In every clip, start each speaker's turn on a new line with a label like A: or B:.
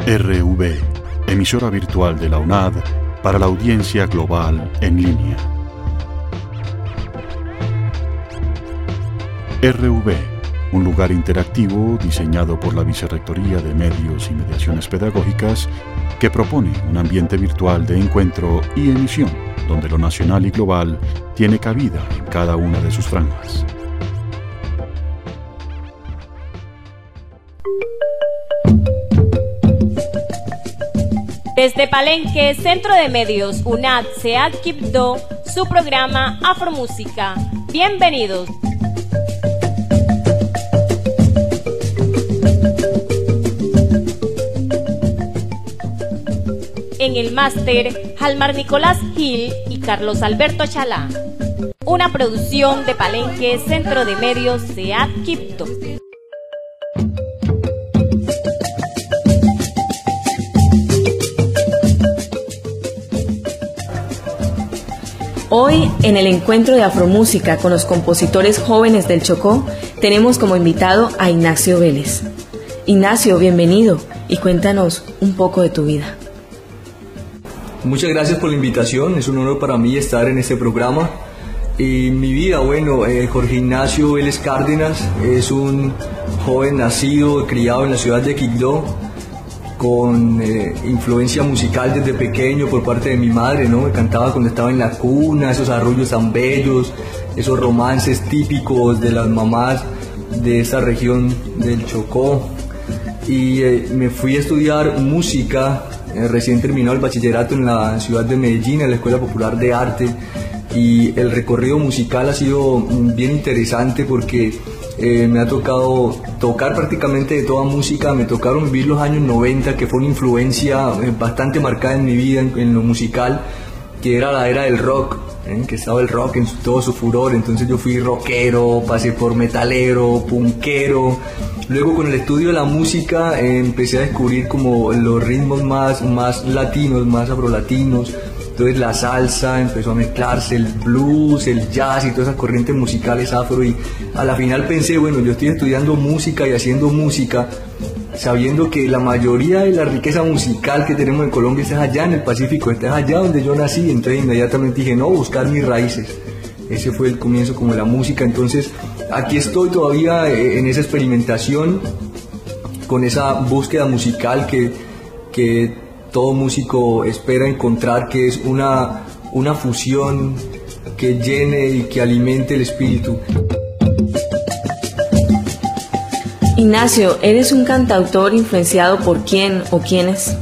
A: RV, emisora virtual de la UNAD para la audiencia global en línea. RV, un lugar interactivo diseñado por la Vicerrectoría de Medios y Mediaciones Pedagógicas que propone un ambiente virtual de encuentro y emisión donde lo nacional y global tiene cabida en cada una de sus franjas.
B: Desde Palenque, Centro de Medios UNAD SEAD Quibdó, su programa Afromúsica. Bienvenidos. En el máster, Jalmar Nicolás Gil y Carlos Alberto Chalá. Una producción de Palenque, Centro de Medios SEAD Quibdó. Hoy, en el encuentro de Afromúsica con los compositores jóvenes del Chocó, tenemos como invitado a Ignacio Vélez. Ignacio, bienvenido y cuéntanos un poco de tu vida.
C: Muchas gracias por la invitación, es un honor para mí estar en este programa. Y mi vida, Jorge Ignacio Vélez Cárdenas es un joven nacido, criado en la ciudad de Quibdó, con influencia musical desde pequeño por parte de mi madre, ¿no? Me cantaba cuando estaba en la cuna, esos arrullos tan bellos, esos romances típicos de las mamás de esa región del Chocó. Y me fui a estudiar música, recién terminado el bachillerato en la ciudad de Medellín, en la Escuela Popular de Arte, y el recorrido musical ha sido bien interesante porque me ha tocado tocar prácticamente de toda música. Me tocaron vivir los años 90, que fue una influencia bastante marcada en mi vida en lo musical, que era la era del rock, que estaba el rock en todo su furor. Entonces yo fui rockero, pasé por metalero, punkero. Luego con el estudio de la música empecé a descubrir como los ritmos más latinos, más afrolatinos. Entonces la salsa empezó a mezclarse, el blues, el jazz y todas esas corrientes musicales afro, y a la final pensé, yo estoy estudiando música y haciendo música sabiendo que la mayoría de la riqueza musical que tenemos en Colombia está allá en el Pacífico, está allá donde yo nací. Entonces inmediatamente dije, no, buscar mis raíces. Ese fue el comienzo como de la música. Entonces aquí estoy todavía en esa experimentación, con esa búsqueda musical que todo músico espera encontrar, que es una fusión que llene y que alimente el espíritu.
B: Ignacio, ¿eres un cantautor influenciado por quién o quiénes?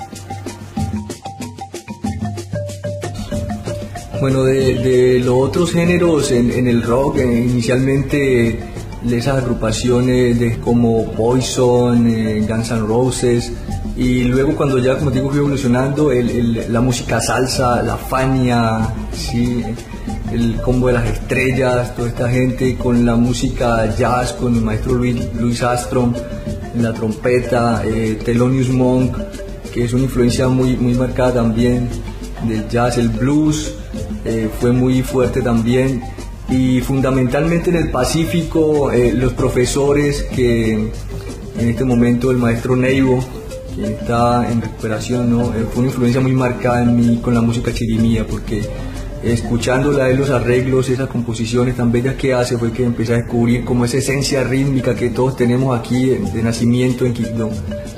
C: De los otros géneros en el rock, inicialmente de esas agrupaciones como Poison, Guns N' Roses, y luego cuando ya, como te digo, fui evolucionando, la música salsa, la Fania, ¿sí? El Combo de las Estrellas, toda esta gente, con la música jazz, con el maestro Louis Armstrong en la trompeta, Thelonious Monk, que es una influencia muy marcada también del jazz. El blues fue muy fuerte también, y fundamentalmente en el Pacífico los profesores, que en este momento el maestro Neivo, que está en recuperación, ¿no? Fue una influencia muy marcada en mí con la música chirimía, porque escuchándola de los arreglos, esas composiciones tan bellas que hace, fue que empecé a descubrir como esa esencia rítmica que todos tenemos aquí de nacimiento en Quibdó.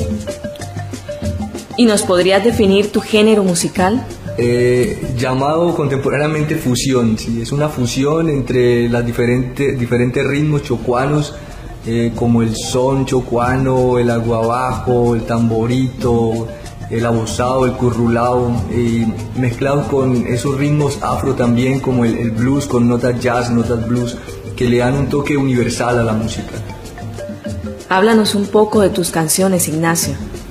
B: ¿Y nos podrías definir tu género musical?
C: Llamado contemporáneamente fusión, ¿sí? Es una fusión entre los diferentes ritmos chocuanos, como el son chocuano, el aguabajo, el tamborito, el abozado, el currulao, mezclados con esos ritmos afro también, como el blues con notas jazz, notas blues, que le dan un toque universal a la música.
B: Háblanos un poco de tus canciones, Ignacio.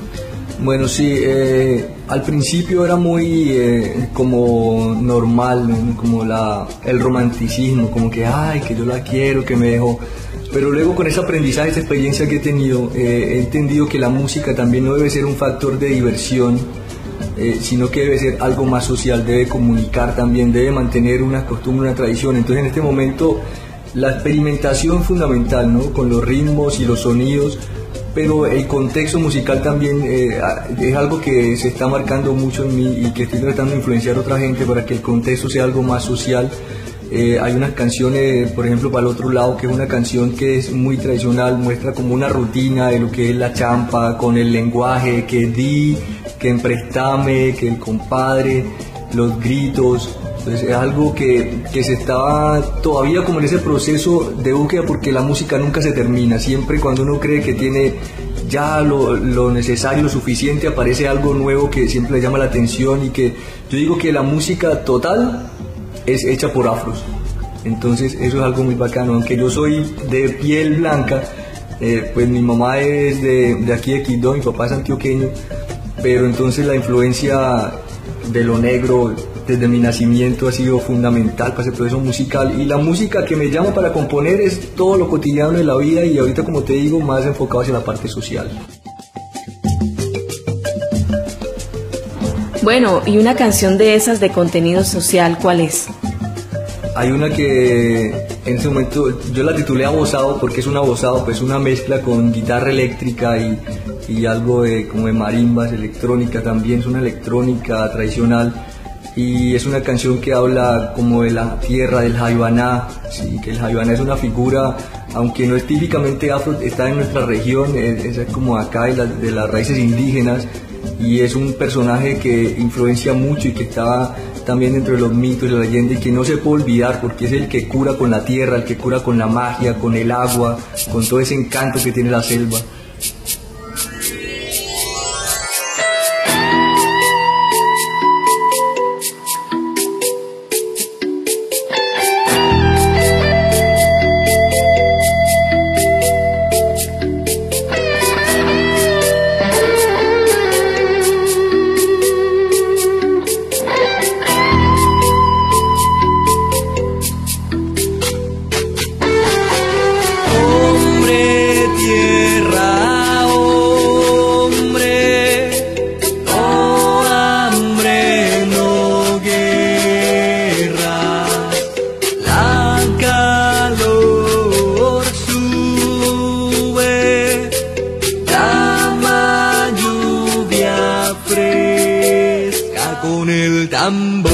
C: Al principio era muy como normal, ¿no? Como el romanticismo, como que yo la quiero, que me dejó. Pero luego con ese aprendizaje, esa experiencia que he tenido, he entendido que la música también no debe ser un factor de diversión, sino que debe ser algo más social, debe comunicar también, debe mantener una costumbre, una tradición. Entonces en este momento la experimentación fundamental, ¿no? Con los ritmos y los sonidos, pero el contexto musical también es algo que se está marcando mucho en mí y que estoy tratando de influenciar a otra gente para que el contexto sea algo más social. Hay unas canciones, por ejemplo, para el otro lado, que es una canción que es muy tradicional, muestra como una rutina de lo que es la champa, con el lenguaje, que di, que emprestame, que el compadre, los gritos. Entonces es algo que se está todavía como en ese proceso de búsqueda, porque la música nunca se termina. Siempre cuando uno cree que tiene ya lo necesario, lo suficiente, aparece algo nuevo que siempre le llama la atención. Y que yo digo que la música total es hecha por afros, entonces eso es algo muy bacano. Aunque yo soy de piel blanca, pues mi mamá es de aquí de Quindó, mi papá es antioqueño, pero entonces la influencia de lo negro desde mi nacimiento ha sido fundamental para ese proceso musical, y la música que me llama para componer es todo lo cotidiano de la vida, y ahorita, como te digo, más enfocado hacia la parte social.
B: Bueno, y una canción de esas de contenido social, ¿cuál es?
C: Hay una que en ese momento yo la titulé Abosado, porque es un abosado, pues una mezcla con guitarra eléctrica y algo como de marimbas, electrónica también, es una electrónica tradicional, y es una canción que habla como de la tierra, del jaibaná, sí, que el jaibaná es una figura, aunque no es típicamente afro, está en nuestra región, es como acá de las raíces indígenas, y es un personaje que influencia mucho y que está también dentro de los mitos y la leyenda, y que no se puede olvidar, porque es el que cura con la tierra, el que cura con la magia, con el agua, con todo ese encanto que tiene la selva.
D: Con el tambor.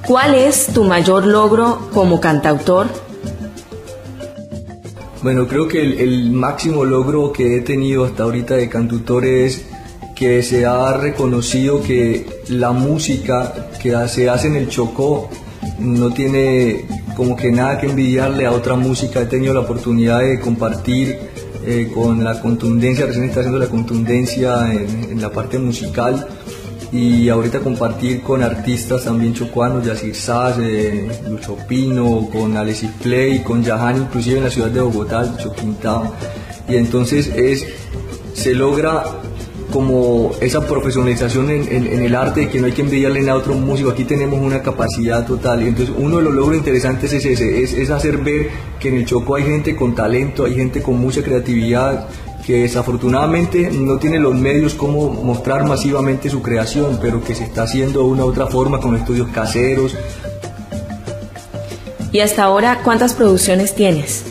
B: ¿Cuál es tu mayor logro como cantautor?
C: Bueno, creo que el máximo logro que he tenido hasta ahorita de cantautor es que se ha reconocido que la música que se hace en el Chocó no tiene como que nada que envidiarle a otra música. He tenido la oportunidad de compartir con la contundencia, recién está haciendo la contundencia en la parte musical, y ahorita compartir con artistas también chocuanos, Yacir Saz, Lucho Pino, con Alexis Play, con Yahan, inclusive en la ciudad de Bogotá, Lucho Quintao. Y entonces se logra como esa profesionalización en el arte, que no hay que envidiarle a otro músico. Aquí tenemos una capacidad total, y entonces uno de los logros interesantes es ese, es hacer ver que en el Chocó hay gente con talento, hay gente con mucha creatividad, que desafortunadamente no tiene los medios como mostrar masivamente su creación, pero que se está haciendo de una u otra forma con estudios caseros.
B: ¿Y hasta ahora cuántas producciones tienes?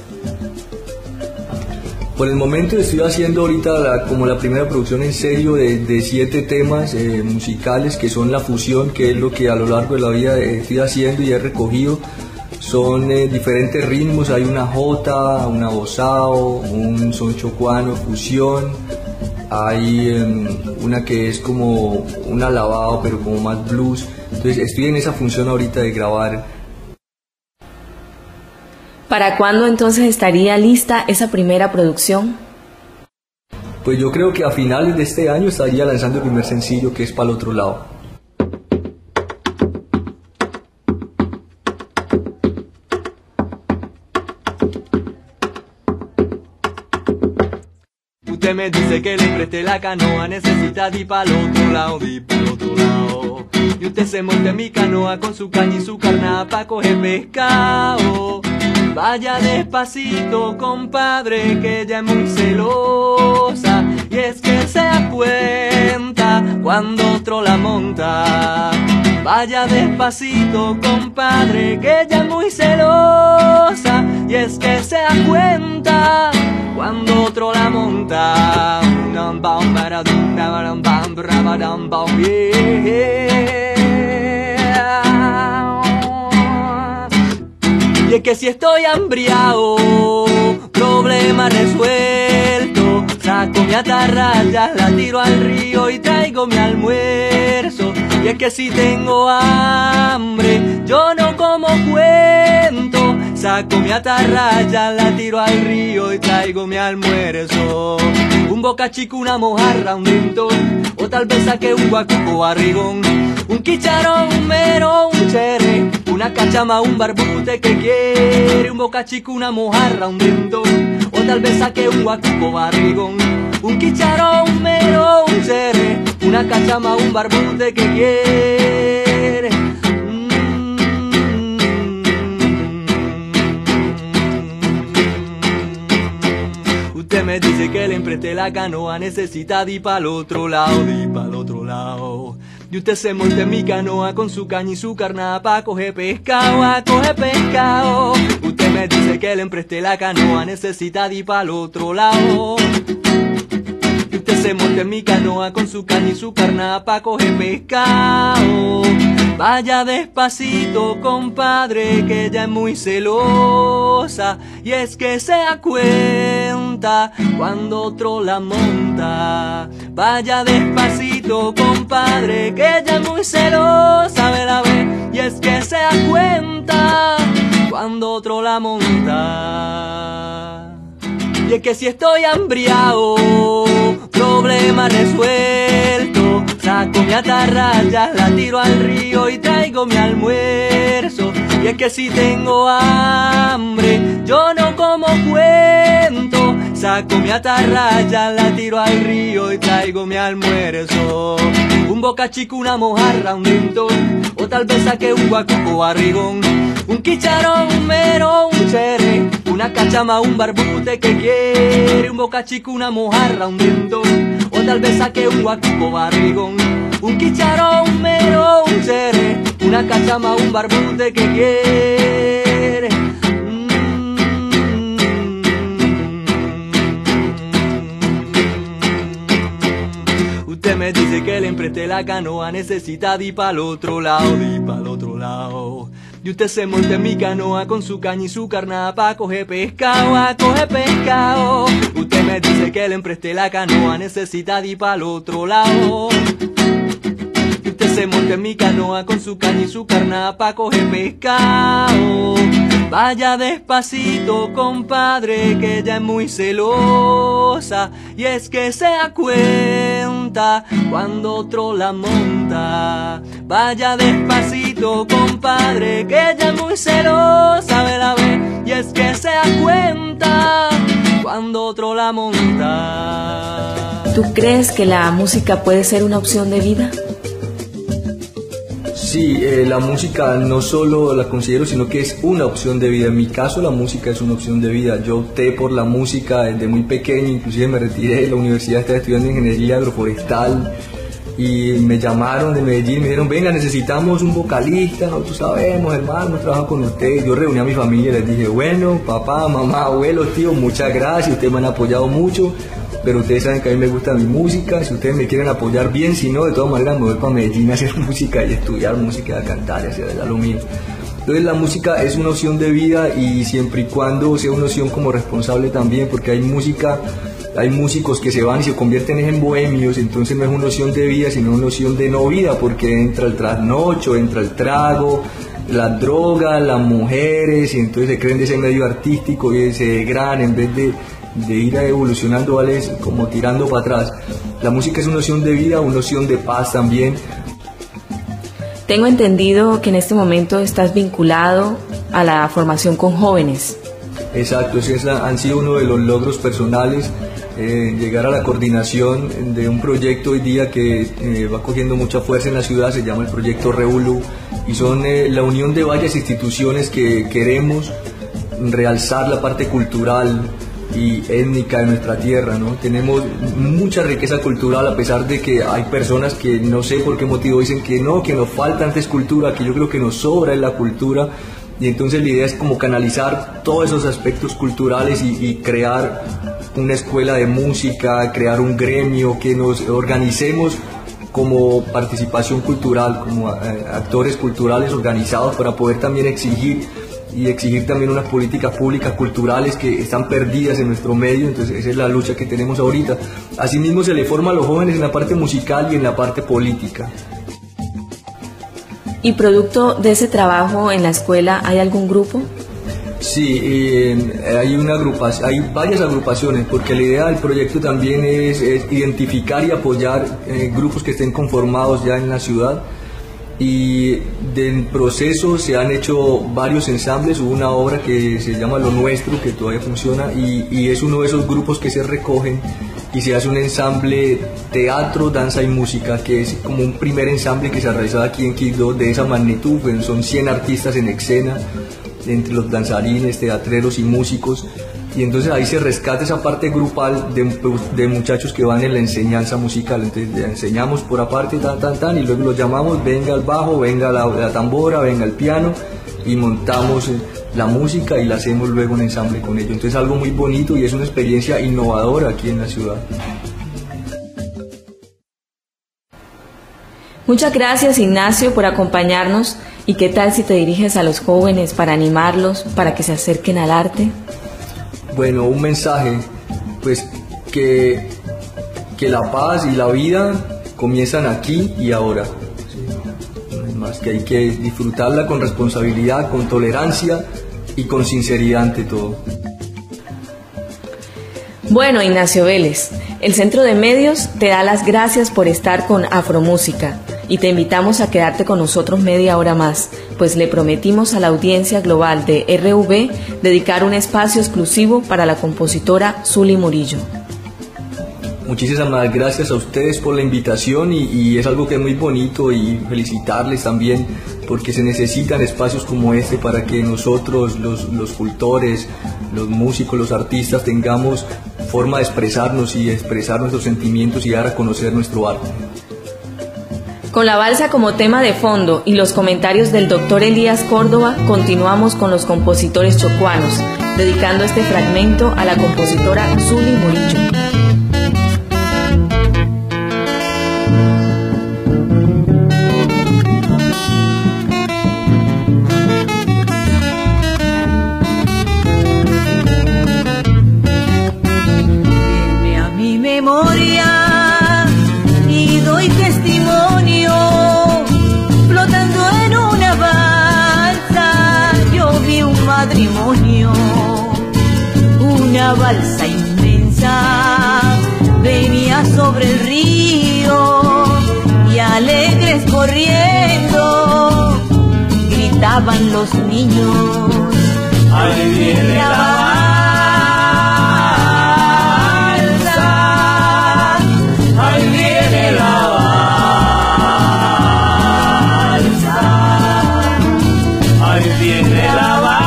C: Por el momento estoy haciendo ahorita como la primera producción en serio de 7 temas musicales, que son la fusión, que es lo que a lo largo de la vida estoy haciendo y he recogido. Son diferentes ritmos, hay una jota, una bozao, un son chocuano, fusión, hay una que es como un alabado pero como más blues. Entonces estoy en esa función ahorita de grabar.
B: ¿Para cuándo entonces estaría lista esa primera producción?
C: Pues yo creo que a finales de este año estaría lanzando el primer sencillo, que es Pa'l Otro Lado.
D: Usted me dice que le preste la canoa, necesita ir pa'l otro lado, ir pa'l otro lado. Y usted se monte en mi canoa con su caña y su carnada pa' coger pescado. Vaya despacito, compadre, que ella es muy celosa, y es que se da cuenta cuando otro la monta. Vaya despacito, compadre, que ella es muy celosa, y es que se da cuenta cuando otro la monta. Y es que si estoy hambriado, problema resuelto, saco mi atarraya, la tiro al río y traigo mi almuerzo. Y es que si tengo hambre, yo no como cuento, saco mi atarraya, la tiro al río y traigo mi almuerzo. Un boca chico, una mojarra, un dentón, o tal vez saque un guacuco barrigón, un quicharón, un mero, un cherre, una cachama, un barbute que quiere. Un boca chico, una mojarra, un dentón, o tal vez saque un guacuco barrigón, un quicharón, un mero, un cherre, una cachama, un barbute que quiere. Usted me dice que le empreste la canoa, necesita ir pa'l otro lado, ir pa'l otro lado. Y usted se monte en mi canoa con su caña y su carnada pa' coger pescado, a coger pescado. Usted me dice que le empreste la canoa, necesita ir pa'l otro lado. Y usted se monte en mi canoa con su caña y su carnada pa' coger pescado. Vaya despacito, compadre, que ella es muy celosa, y es que se da cuenta cuando otro la monta. Vaya despacito, compadre, que ella es muy celosa, vela ve, y es que se da cuenta cuando otro la monta. Y es que si estoy hambriado, problema resuelto, saco mi atarraya, la tiro al río y traigo mi almuerzo. Y es que si tengo hambre, yo no como cuento, saco mi atarraya, la tiro al río y traigo mi almuerzo. Un boca chico, una mojarra, un dentón, o tal vez saque un guacuco barrigón, un quicharón, un mero, un cherre, una cachama, un barbute que quiere. Un boca chico, una mojarra, un dentón, o tal vez saque un guacuco barrigón, un quicharón, un mero, un cherre, una cachama, un barbute que quiere. Usted me dice que le preste la canoa, necesita di pa'l otro lado, di pa'l otro lado. Y usted se monta en mi canoa con su caña y su carnada a coger pescado, a coger pescado. Usted me dice que le empreste la canoa, necesita di pa'l otro lado. Y usted se monta en mi canoa con su caña y su carnada pa' coger pescado. Vaya despacito, compadre, que ella es muy celosa. Y es que se da cuenta cuando otro la monta. Vaya despacito, compadre, que ella es muy celosa, ve. Y es que se da cuenta cuando otro la monta.
B: ¿Tú crees que la música puede ser una opción de vida?
C: Sí, la música no solo la considero, sino que es una opción de vida. En mi caso, la música es una opción de vida. Yo opté por la música desde muy pequeño, inclusive me retiré de la universidad, estaba estudiando ingeniería agroforestal y me llamaron de Medellín, me dijeron, venga, necesitamos un vocalista, nosotros sabemos, hermano, trabajo con usted. Yo reuní a mi familia y les dije, bueno, papá, mamá, abuelo, tío, muchas gracias, ustedes me han apoyado mucho, pero ustedes saben que a mí me gusta mi música, si ustedes me quieren apoyar bien, si no, de todas maneras me voy para Medellín a hacer música y estudiar música, a cantar y hacer lo mío. Entonces la música es una opción de vida y siempre y cuando sea una opción como responsable también, porque hay músicos que se van y se convierten en bohemios, entonces no es una opción de vida, sino una opción de no vida, porque entra el trasnocho, entra el trago, las drogas, las mujeres, y entonces se creen de ese medio artístico y se degradan en vez de ir evolucionando, ¿vale? Como tirando para atrás. La música es una opción de vida, una opción de paz también.
B: Tengo entendido que en este momento estás vinculado a la formación con jóvenes.
C: Exacto, ese han sido uno de los logros personales, llegar a la coordinación de un proyecto hoy día que va cogiendo mucha fuerza en la ciudad, se llama el proyecto Revolú, y son la unión de varias instituciones que queremos realzar la parte cultural y étnica de nuestra tierra, ¿no? Tenemos mucha riqueza cultural, a pesar de que hay personas que no sé por qué motivo dicen que no, que nos falta antes cultura, que yo creo que nos sobra en la cultura, y entonces la idea es como canalizar todos esos aspectos culturales y crear una escuela de música, crear un gremio, que nos organicemos como participación cultural, como actores culturales organizados para poder también exigir también unas políticas públicas culturales que están perdidas en nuestro medio. Entonces esa es la lucha que tenemos ahorita. Asimismo se le forma a los jóvenes en la parte musical y en la parte política.
B: ¿Y producto de ese trabajo en la escuela hay algún grupo?
C: Sí, hay varias agrupaciones, porque la idea del proyecto también es identificar y apoyar grupos que estén conformados ya en la ciudad. Y del proceso se han hecho varios ensambles. Hubo una obra que se llama Lo Nuestro, que todavía funciona, y es uno de esos grupos que se recogen y se hace un ensamble teatro, danza y música, que es como un primer ensamble que se ha realizado aquí en Quibdó de esa magnitud. Son 100 artistas en escena, entre los danzarines, teatreros y músicos, y entonces ahí se rescata esa parte grupal de muchachos que van en la enseñanza musical. Entonces le enseñamos por aparte y luego los llamamos, venga el bajo, venga la tambora, venga el piano, y montamos la música y la hacemos luego un ensamble con ellos. Entonces algo muy bonito y es una experiencia innovadora aquí en la ciudad.
B: Muchas gracias, Ignacio, por acompañarnos. ¿Y qué tal si te diriges a los jóvenes para animarlos, para que se acerquen al arte?
C: Bueno, un mensaje, pues que la paz y la vida comienzan aquí y ahora. ¿Sí? Más que hay que disfrutarla con responsabilidad, con tolerancia y con sinceridad ante todo.
B: Bueno, Ignacio Vélez, el Centro de Medios te da las gracias por estar con Afromúsica y te invitamos a quedarte con nosotros media hora más, pues le prometimos a la audiencia global de RV dedicar un espacio exclusivo para la compositora Zuli Murillo.
C: Muchísimas gracias a ustedes por la invitación y es algo que es muy bonito, y felicitarles también porque se necesitan espacios como este para que nosotros, los cultores, los músicos, los artistas, tengamos forma de expresarnos y expresar nuestros sentimientos y dar a conocer nuestro arte.
B: Con la balsa como tema de fondo y los comentarios del doctor Elías Córdoba, continuamos con los compositores chocuanos, dedicando este fragmento a la compositora Zuli Murillo.
E: balsa inmensa venía sobre el río y alegres corriendo gritaban los niños: ahí viene la balsa, ahí viene la balsa, ahí viene la balsa.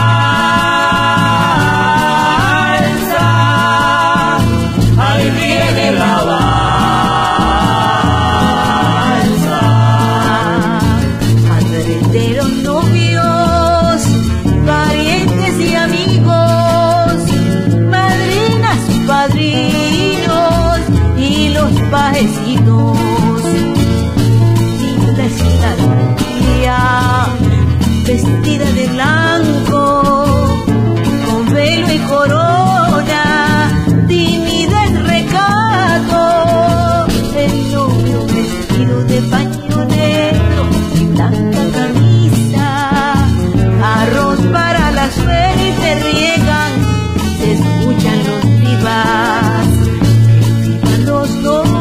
E: Pajecitos y la estancia vestida de blanco con velo y corona, timidez, recato, el novio vestido de paño negro y blanca camisa, arroz para las suerte riegan, se escuchan los vivas. Los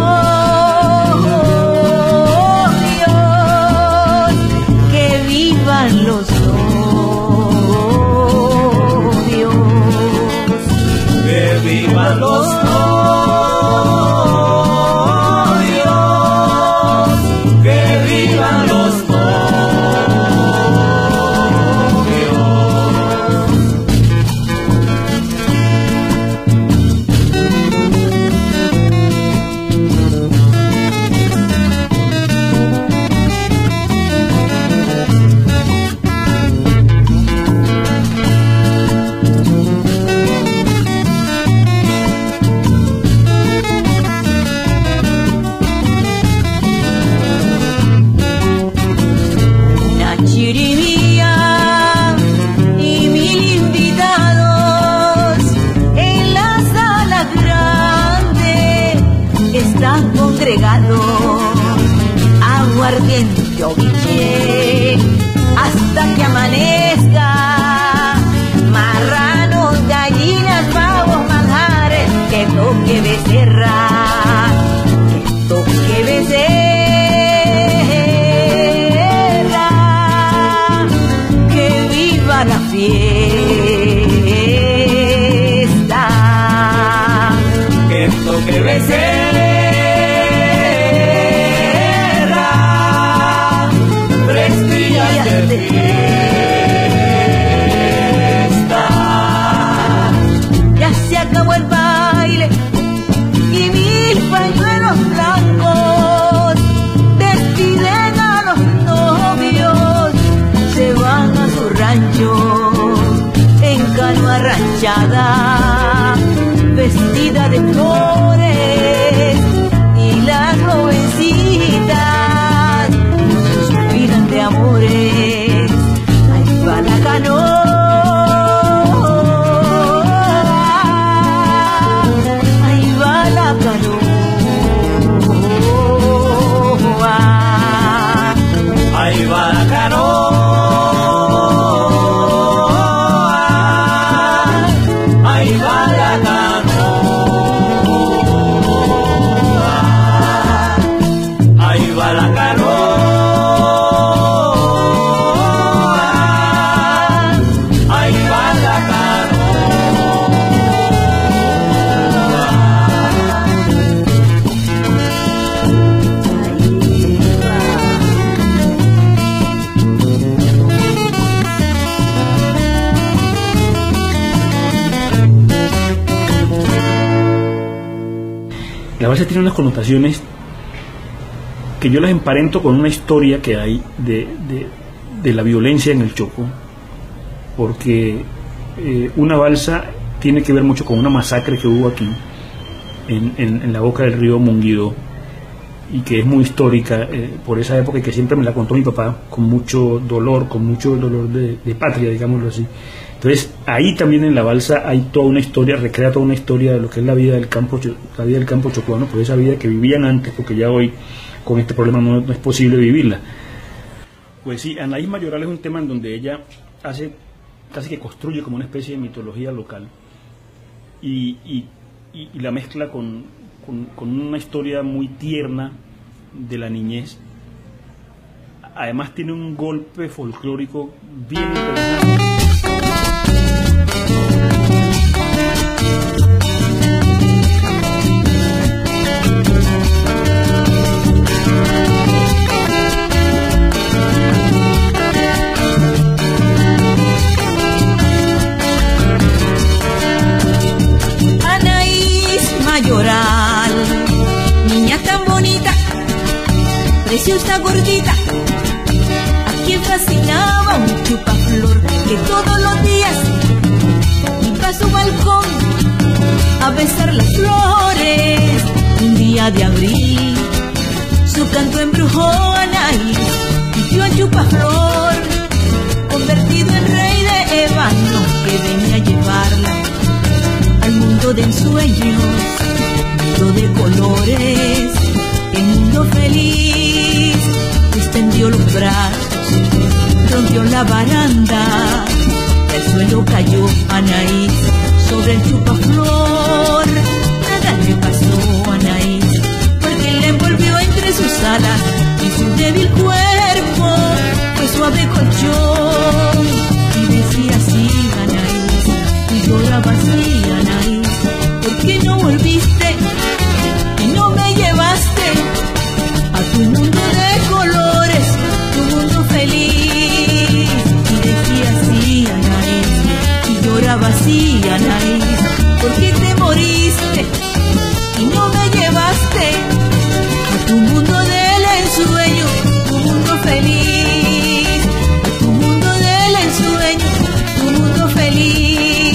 E: novios, que vivan los novios, que vivan los novios, que vivan los novios. Aguardiente o guiche hasta que amanezca, marranos, gallinas, pavos, manjares, que toque becerra, que toque becerra, que viva la fiesta, que toque becerra. Ya se acabó el baile y 1000 pañuelos blancos despiden a los novios, se van a su rancho en canoa ranchada, vestida de flores, y las jovencitas suspiran de amores. Ahí va la canoa, ahí va la canoa, ahí va la canoa, ahí va la canoa, ahí va la canoa.
F: La balsa tiene unas connotaciones que yo las emparento con una historia que hay de la violencia en el Chocó, porque una balsa tiene que ver mucho con una masacre que hubo aquí en la boca del río Monguidó, y que es muy histórica por esa época, y que siempre me la contó mi papá con mucho dolor de patria, digámoslo así. Entonces ahí también en la balsa hay toda una historia, recrea toda una historia de lo que es la vida del campo chocuano, pues esa vida que vivían antes, porque ya hoy con este problema no es posible vivirla. Pues sí, Anaís Mayoral es un tema en donde ella hace, casi que construye como una especie de mitología local, y la mezcla con una historia muy tierna de la niñez. Además tiene un golpe folclórico bien interesante.
E: Mayoral, niña tan bonita, preciosa gordita, a quien fascinaba un chupaflor que todos los días iba a su balcón a besar las flores. Un día de abril su canto embrujó a Anaís y vio a chupaflor convertido en rey de ébano que venía a llevarla al mundo de ensueños, mundo de colores, el mundo feliz. Extendió los brazos, rompió la baranda, al suelo cayó Anaís sobre el chupaflor. Nada le pasó a Anaís, porque la envolvió entre sus alas y su débil cuerpo fue suave colchón. Y decía así Anaís, y lloraba así Anaís: ¿por qué no volviste y no me llevaste a tu mundo de colores, tu mundo feliz? Y decía así Anaís, y lloraba así Anaís: ¿por qué te moriste y no me llevaste a tu mundo del ensueño, tu mundo feliz, a tu mundo del ensueño, tu mundo feliz?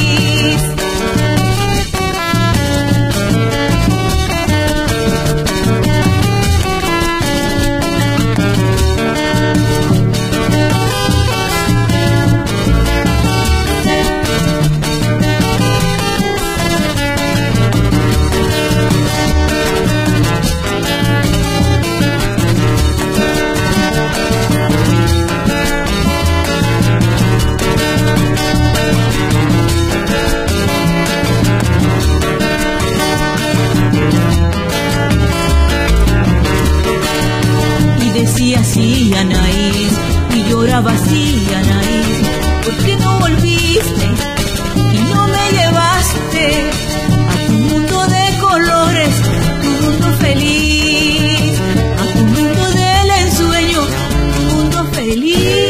E: Decía así Anaís, y lloraba así Anaís: ¿por qué no volviste y no me llevaste a tu mundo de colores, tu mundo feliz, a tu mundo del ensueño, tu mundo feliz?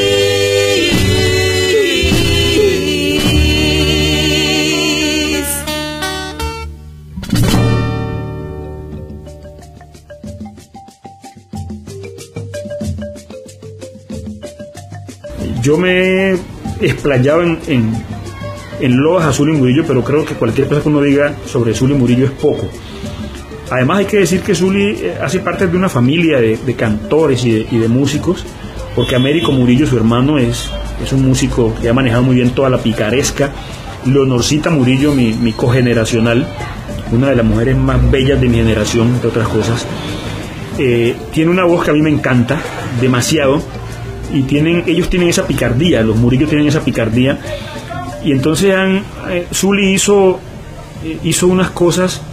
F: Yo me he explayado en loas a Zuli Murillo, pero creo que cualquier cosa que uno diga sobre Zuli Murillo es poco. Además hay que decir que Zuli hace parte de una familia de cantores y de músicos, porque Américo Murillo, su hermano, es un músico que ha manejado muy bien toda la picaresca. Leonorcita Murillo, mi cogeneracional, una de las mujeres más bellas de mi generación, entre otras cosas, tiene una voz que a mí me encanta demasiado. Y ellos tienen esa picardía, los Murillo tienen esa picardía, y entonces Zuli hizo unas cosas,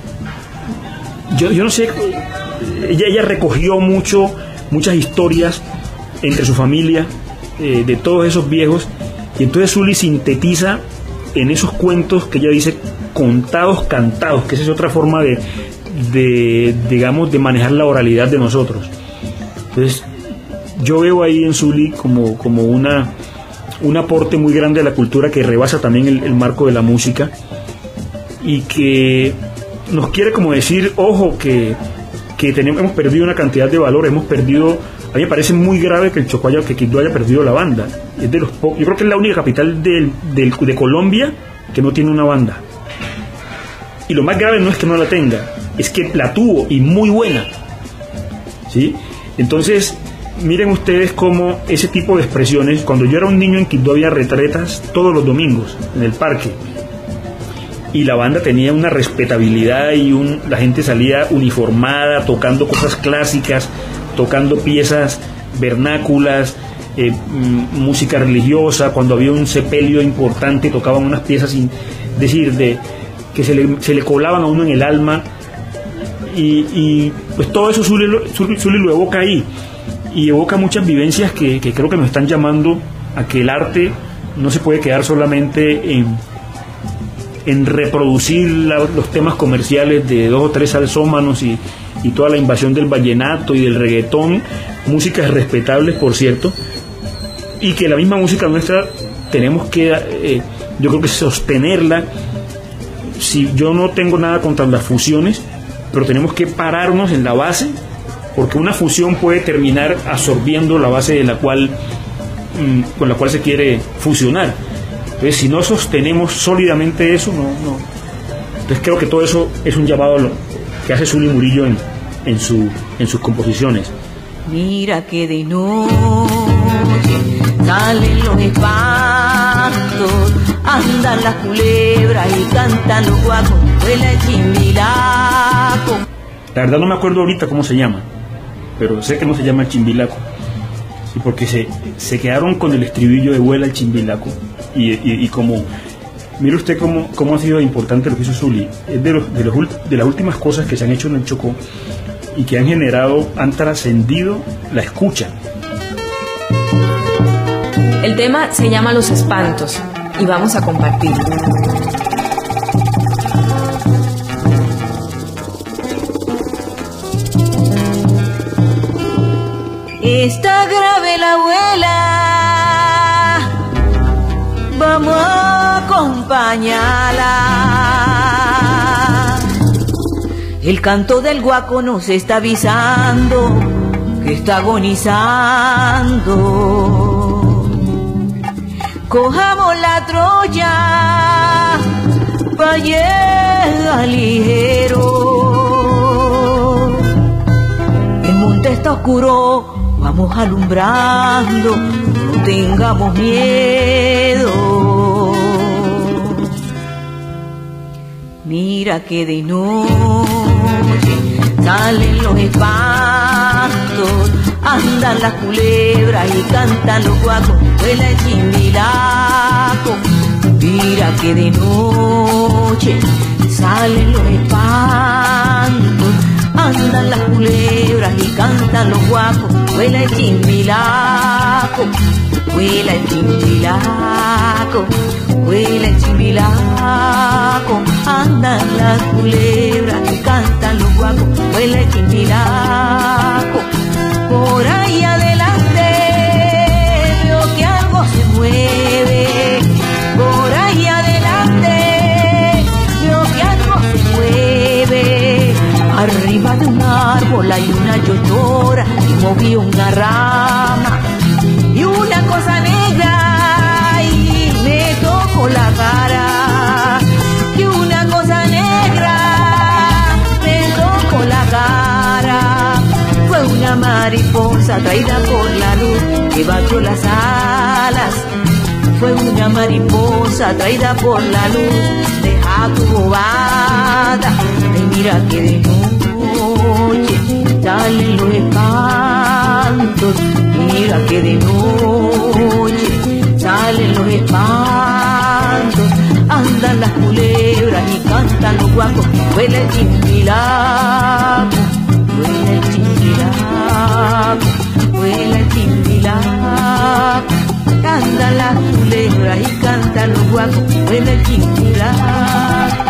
F: yo no sé, ella recogió muchas historias entre su familia, de todos esos viejos, y entonces Zuli sintetiza en esos cuentos que ella dice contados, cantados, que esa es otra forma digamos, de manejar la oralidad de nosotros. Entonces yo veo ahí en Zuli como un aporte muy grande a la cultura, que rebasa también el marco de la música, y que nos quiere como decir: ojo, que hemos perdido una cantidad de valor, hemos perdido. A mí me parece muy grave que el Chocó que Quibdó haya perdido la banda. Es de los yo creo que es la única capital de Colombia que no tiene una banda. Y lo más grave no es que no la tenga, es que la tuvo, y muy buena, ¿sí? Entonces, miren ustedes cómo ese tipo de expresiones, cuando yo era un niño en Quibdó había retretas todos los domingos en el parque, y la banda tenía una respetabilidad, y la gente salía uniformada, tocando cosas clásicas, tocando piezas vernáculas, música religiosa. Cuando había un sepelio importante tocaban unas piezas, que se le colaban a uno en el alma, y pues todo eso Zuli lo evoca ahí, y evoca muchas vivencias que creo que nos están llamando a que el arte no se puede quedar solamente en reproducir los temas comerciales de 2 o 3 salsómanos y toda la invasión del vallenato y del reggaetón, músicas respetables, por cierto, y que la misma música nuestra tenemos que, yo creo que sostenerla. Si yo no tengo nada contra las fusiones, pero tenemos que pararnos en la base, porque una fusión puede terminar absorbiendo la base de la cual con la cual se quiere fusionar. Entonces, si no sostenemos sólidamente eso, no. Entonces creo que todo eso es un llamado a lo que hace Zuli Murillo en sus composiciones.
E: Mira que de noche salen los espantos, andan las culebras y cantan los guacos, vuela el chimbilaco.
F: La verdad no me acuerdo ahorita cómo se llama, pero sé que no se llama el chimbilaco, y porque se quedaron con el estribillo de vuela el chimbilaco, y como mire usted cómo ha sido importante lo que hizo Zuli. Es de las últimas cosas que se han hecho en el Chocó y que han trascendido la escucha.
B: El tema se llama Los Espantos y vamos a compartirlo.
E: Está grave la abuela, vamos a acompañarla. El canto del guaco nos está avisando que está agonizando. Cojamos la Troya pa' llegar ligero. El monte está oscuro, vamos alumbrando, no tengamos miedo. Mira que de noche salen los espantos, andan las culebras y cantan los guacos, vuela el chimbilaco. Mira que de noche salen los espantos, andan las culebras y cantan los guacos, vuela el chimbilaco, vuela el chimbilaco, vuela el chimbilaco, andan las culebras y cantan los guacos, vuela el chimbilaco. Por ahí adelante veo que algo se mueve, por ahí adelante veo que algo se mueve. Arriba de un árbol hay una yoyora y movió una rama y una cosa negra y me tocó la cara. Y una cosa negra me tocó la cara. Fue una mariposa traída por la luz que batió las alas. Fue una mariposa traída por la luz, deja tu bobada. Y mira que de noche salen los espantos. Mira que de noche salen los espantos. Andan las culebras y cantan los guacos, vuela el chimbilaco, vuela el chimbilaco, vuela el chimbilaco. Cantan las culebras y cantan los guacos, vuela el chimbilaco.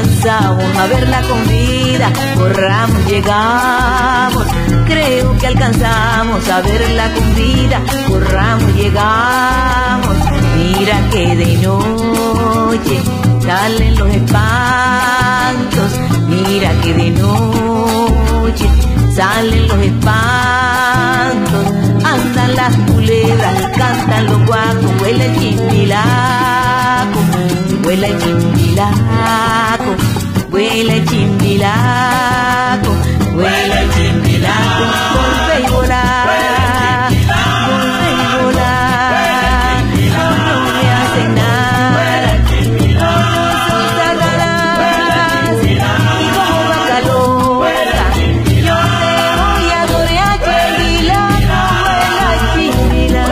E: alcanzamos a verla con vida, corramos, llegamos. Creo que alcanzamos a verla con vida, corramos, llegamos. Mira que de noche salen los espantos, mira que de noche salen los espantos. Andan las culebras, cantan los guacos, huele el chimbilaco, huele el chimbilaco, huele el chimbilaco, huele el chimbilaco. Golpe y volar, golpe y volar, no me hacen nada, no son sagradas, y como vaca loca, yo te voy a adorar, chimbilaco, huele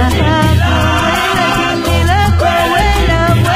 E: chimbilaco, vuela,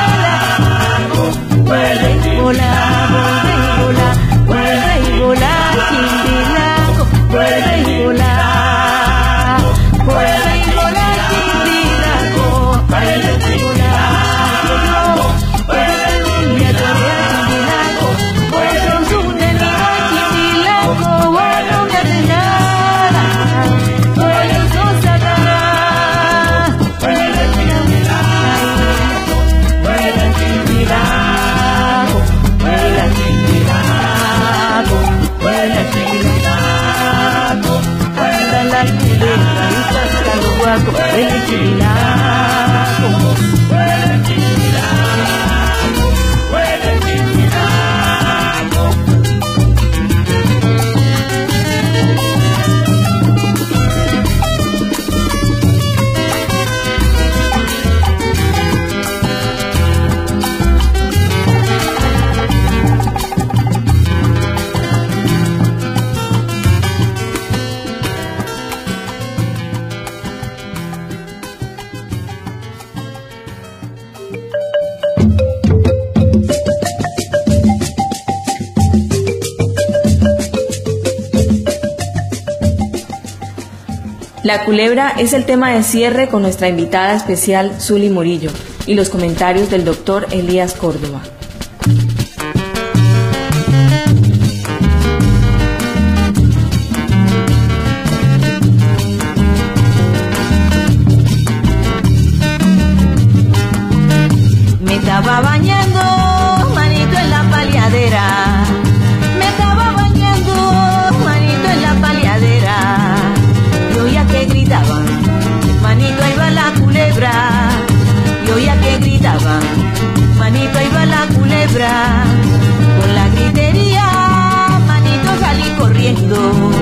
E: vuela, vuela y volar, vuelve y volar, chimbilaco, vuelve y volar, vuelve y volar, chimbilaco, vuelve y volar, vuelve y adorar, chimbilaco, pues sos un animal, chimbilaco, bueno, no me haces nada, bueno, sos satanás, vuelve chimbilaco, vuelve chimbilaco, vuelve chimbilaco, vuelve chimbilaco, anda la culebra y pasa los guacos, vuelve chimbilaco, vuelve chimbilaco, vuelve chimbilaco.
B: La culebra es el tema de cierre con nuestra invitada especial Zuli Murillo y los comentarios del doctor Elías Córdoba.
E: Me estaba bañando, manito en la paliadera. Me estaba bañando, manito en la paliadera. Y oía que gritaban, manito ahí va la culebra. Y oía que gritaban, manito ahí va la culebra. Con la gritería, manito salí corriendo.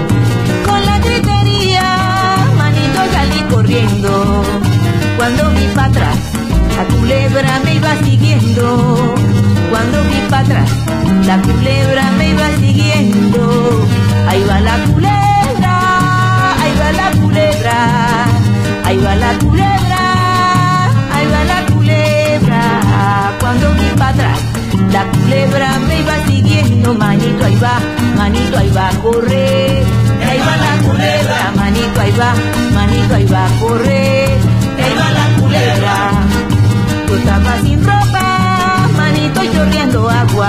E: Con la gritería, manito salí corriendo. Cuando vi para atrás, la culebra me iba siguiendo. Cuando vi para atrás, la culebra me iba siguiendo. Ahí va la culebra, ahí va la culebra, ahí va la culebra, ahí va la culebra. Cuando vi para atrás, la culebra me iba siguiendo. Manito ahí va a correr. Ahí va la culebra, manito ahí va a correr. Ahí va la culebra. Yo estaba sin ropa, manito chorreando agua.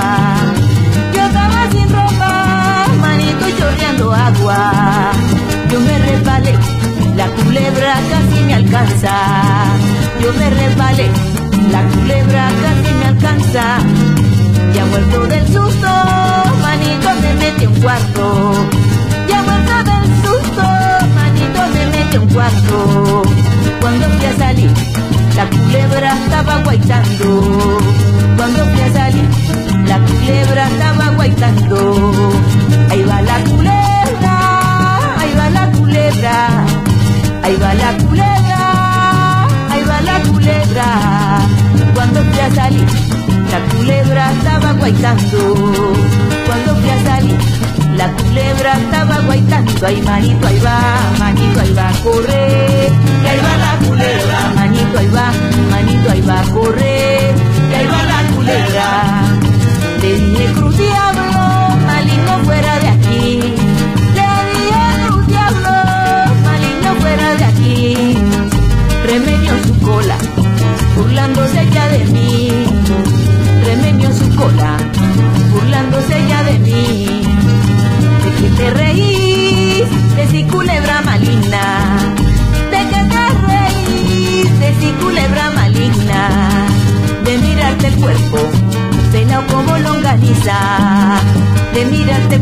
E: Yo estaba sin ropa, manito chorreando agua. Yo me resbalé, la culebra casi me alcanza. Yo me resbalé, la culebra casi me alcanza. Ya muerto del susto, manito me mete un cuarto. Ya muerto del susto, manito me mete un cuarto. Cuando fui a salir, la culebra estaba guaitando. Cuando fui a salir, la culebra estaba guaitando. Ahí va la culebra, ahí va la culebra, ahí va la culebra, ahí va la culebra. Cuando fui a salir, la culebra estaba guaitando. Cuando fui a salir, la culebra estaba guaitando. Ay, manito ahí va a correr. Y ahí va la culebra, manito ahí va a correr. Y ahí va la culebra. Le dije, cruz diablo, maligno fuera de aquí. Le dije, cruz diablo, maligno fuera de aquí. Remedio su cola, burlándose ya de mí. Remedio su cola,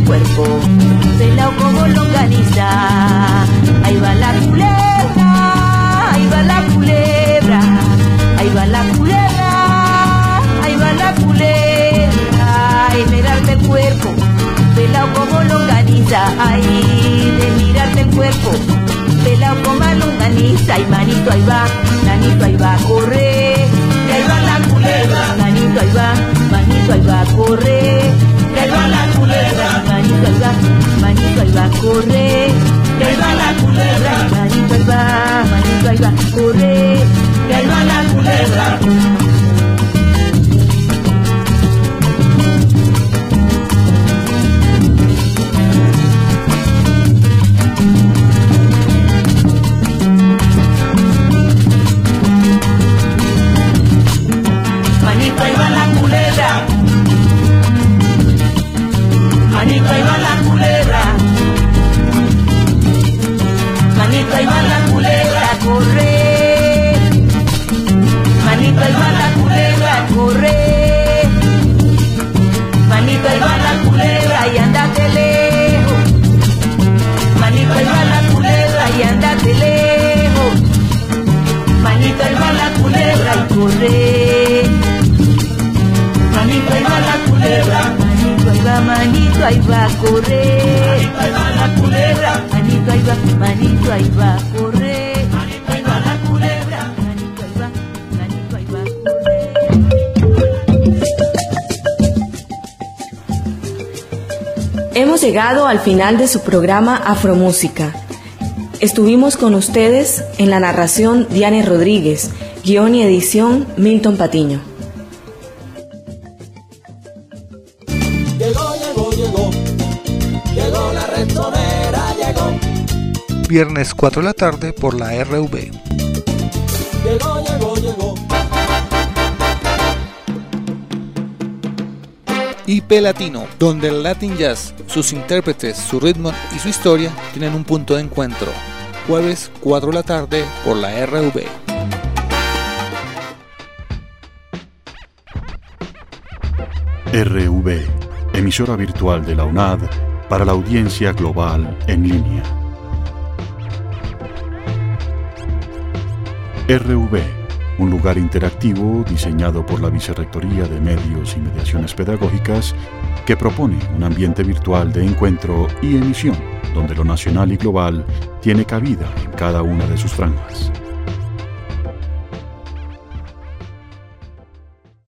E: cuerpo, pelao como longaniza. Ahí va la culebra, ahí va la culebra, ahí va la culebra, ahí va la culebra. Y mirarte el cuerpo, pelao como longaniza. Ahí de mirarte el cuerpo, pelao como longaniza. Y manito ahí va, nanito ahí va a correr. Y ahí va la culebra, manito ahí va a correr. Y ahí va la culebra, manito ahí va a correr. Y ahí va la culebra, manito ahí va a correr. Y ahí va la culebra. Manito ahí va la culebra, manito ahí va la culebra, manito ahí va la culebra a correr, manito ahí va la culebra a correr, manito ahí va la culebra y andate lejos, manito ahí va la culebra y andate lejos, manito ahí va la culebra y correr. Manito ahí va la culebra, manito ahí va a correr. Manito ahí va la culebra, manito ahí va a correr. Manito ahí va la culebra, manito ahí va a correr.
B: Hemos llegado al final de su programa Afromúsica. Estuvimos con ustedes en la narración Diane Rodríguez, guión y edición Milton Patiño.
G: Llegó la Reggaetonera, llegó.
H: Viernes 4 de la tarde por la RV.
G: Llegó.
H: IP Latino, donde el Latin Jazz, sus intérpretes, su ritmo y su historia tienen un punto de encuentro. Jueves 4 de la tarde por la RV.
A: RV, emisora virtual de la UNAD para la audiencia global en línea. RV, un lugar interactivo diseñado por la Vicerrectoría de Medios y Mediaciones Pedagógicas que propone un ambiente virtual de encuentro y emisión donde lo nacional y global tiene cabida en cada una de sus franjas.